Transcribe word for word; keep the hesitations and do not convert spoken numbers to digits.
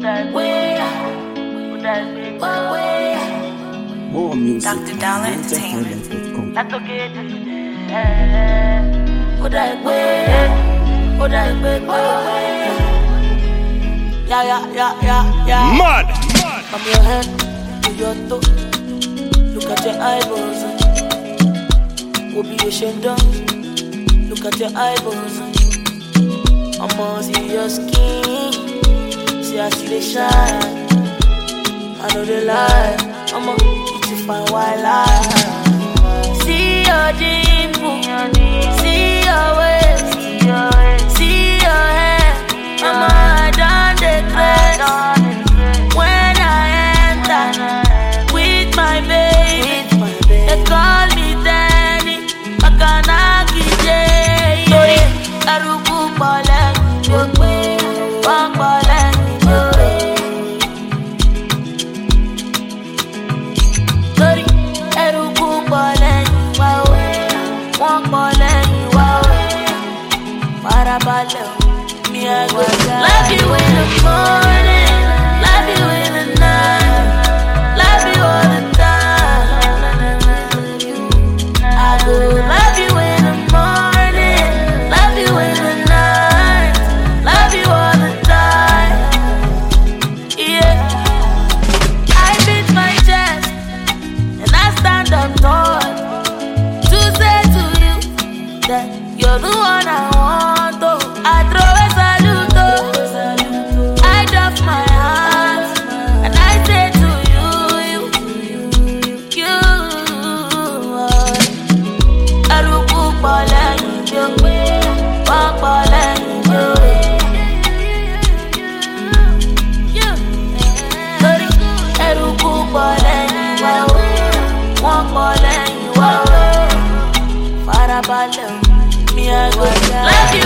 More music. Doctor Dollar Entertainment. That's okay. Would I wait? Would I wait? Yeah, yeah, yeah, yeah, yeah. Mad. From your head to your toe, look at your eyeballs. Will be ashamed of. Look at your eyeballs. I'ma see your skin. See how see they shine. I know they lie. I'ma get you fine while I see your dimple, see your waist, see your hair. I'ma I done the grace. When I enter with my baby, they call me Danny. I can't get it. Aruku bole, walk bole. Me I go love you in the morning, love you in the night, love you all the time. I go love you in the morning, love you in the night, love you all the time. Yeah, I beat my chest and I stand up tall to say to you that you're the one I want. I throw a salute, oh. I doff my hands, and I say to you, you, you, Aruku bole, you, walk bole, you, Aruku bole, walk bole, you, Farabale, me I go love you.